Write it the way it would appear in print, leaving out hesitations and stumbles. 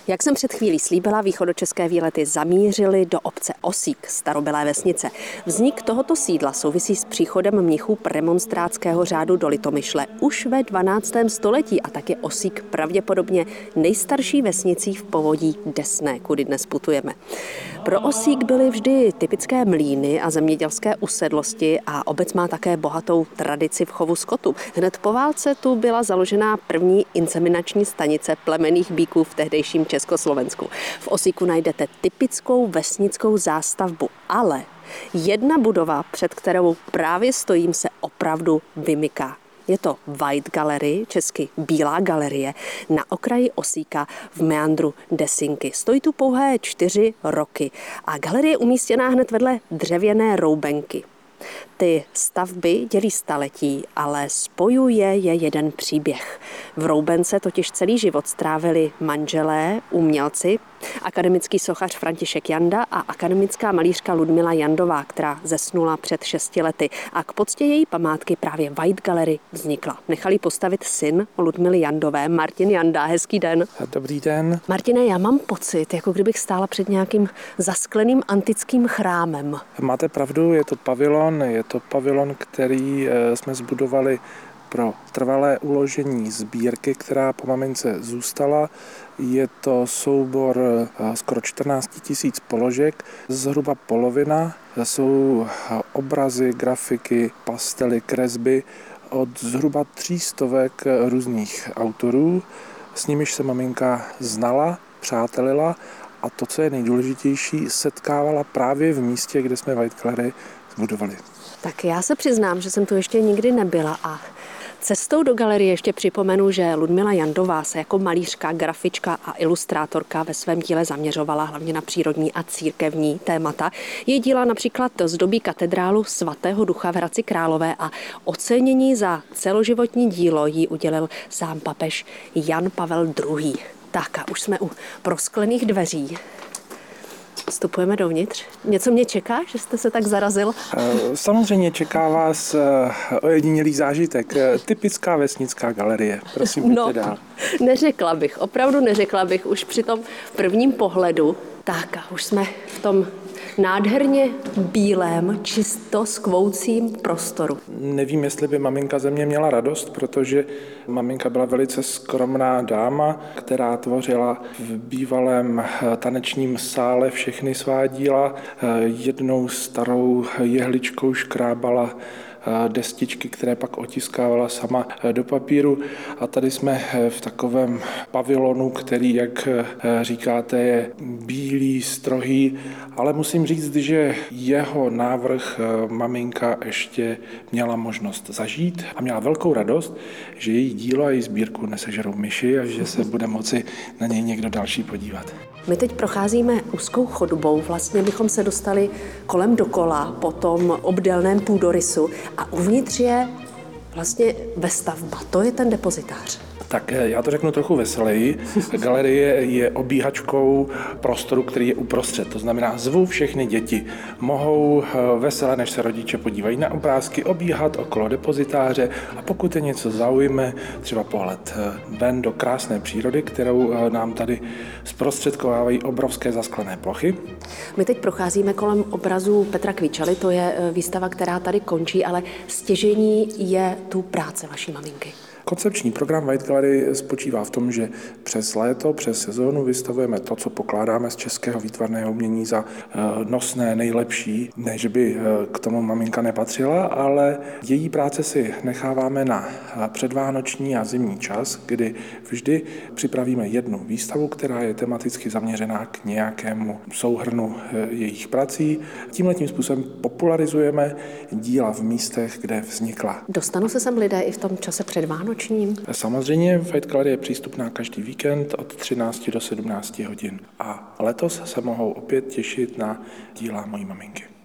Jak jsem před chvílí slíbila, východočeské výlety zamířily do obce Osík, starobylé vesnice. Vznik tohoto sídla souvisí s příchodem mnichů premonstrátského řádu do Litomyšle už ve 12. století a tak je Osík pravděpodobně nejstarší vesnicí v povodí Desné, kudy dnes putujeme. Pro Osík byly vždy typické mlýny a zemědělské usedlosti a obec má také bohatou tradici v chovu skotu. Hned po válce tu byla založena první inseminační stanice plemenných býků v tehdejším Československu. V Osíku najdete typickou vesnickou zástavbu, ale jedna budova, před kterou právě stojím, se opravdu vymyká. Je to White Gallery, česky Bílá galerie, na okraji Osíka v meandru Desinky. Stojí tu pouhé 4 roky a galerie je umístěná hned vedle dřevěné roubenky. Ty stavby dělí staletí, ale spojuje je jeden příběh. V roubence totiž celý život strávili manželé, umělci, akademický sochař František Janda a akademická malířka Ludmila Jandová, která zesnula před 6 lety. A k poctě její památky právě White Gallery vznikla. Nechal ji postavit syn Ludmily Jandové, Martin Janda. Hezký den. Dobrý den. Martine, já mám pocit, jako kdybych stála před nějakým zaskleným antickým chrámem. Máte pravdu, je to pavilon, který jsme zbudovali pro trvalé uložení sbírky, která po mamince zůstala. Je to soubor skoro 14 000 položek, zhruba polovina jsou obrazy, grafiky, pastely, kresby od zhruba 300 různých autorů. S nimiž se maminka znala, přátelila a to, co je nejdůležitější, setkávala právě v místě, kde jsme White Gallery zbudovali. Tak já se přiznám, že jsem tu ještě nikdy nebyla a cestou do galerie ještě připomenu, že Ludmila Jandová se jako malířka, grafička a ilustrátorka ve svém díle zaměřovala hlavně na přírodní a církevní témata. Její díla například zdobí katedrálu svatého Ducha v Hradci Králové a ocenění za celoživotní dílo jí udělil sám papež Jan Pavel II. Tak a už jsme u prosklených dveří. Vstupujeme dovnitř. Něco mě čeká, že jste se tak zarazil? Samozřejmě čeká vás ojedinělý zážitek. Typická vesnická galerie. Prosím, pojďte dál. Neřekla bych, opravdu neřekla bych už při tom prvním pohledu. Tak a už jsme v tom nádherně bílém, čisto skvoucím prostoru. Nevím, jestli by maminka ze mě měla radost, protože maminka byla velice skromná dáma, která tvořila v bývalém tanečním sále všechny svá díla. Jednou starou jehličkou škrábala destičky, které pak otiskávala sama do papíru. A tady jsme v takovém pavilonu, který, jak říkáte, je bílý, strohý, ale musím říct, že jeho návrh maminka ještě měla možnost zažít a měla velkou radost, že její dílo a její sbírku nesežerou myši a že se bude moci na něj někdo další podívat. My teď procházíme úzkou chodbou, vlastně bychom se dostali kolem dokola po tom obdélném půdorysu a uvnitř je vlastně vestavba, to je ten depozitář. Tak já to řeknu trochu veseleji. Galerie je obíhačkou prostoru, který je uprostřed. To znamená, zvu všechny děti. Mohou veselé, než se rodiče podívají na obrázky, obíhat okolo depozitáře a pokud je něco zaujme, třeba pohled ven do krásné přírody, kterou nám tady zprostředkovávají obrovské zasklené plochy. My teď procházíme kolem obrazu Petra Kvíčely, to je výstava, která tady končí, ale stěžejní je tu práce vaší maminky. Koncepční program White Gallery spočívá v tom, že přes léto, přes sezónu vystavujeme to, co pokládáme z českého výtvarného umění za nosné, nejlepší. Ne, že by k tomu maminka nepatřila, ale její práce si necháváme na předvánoční a zimní čas, kdy vždy připravíme jednu výstavu, která je tematicky zaměřená k nějakému souhrnu jejich prací. Tímhletím způsobem popularizujeme díla v místech, kde vznikla. Dostanou se sem lidé i v tom čase předvánočním? Samozřejmě White Gallery je přístupná každý víkend od 13 do 17 hodin a letos se mohou opět těšit na díla mojí maminky.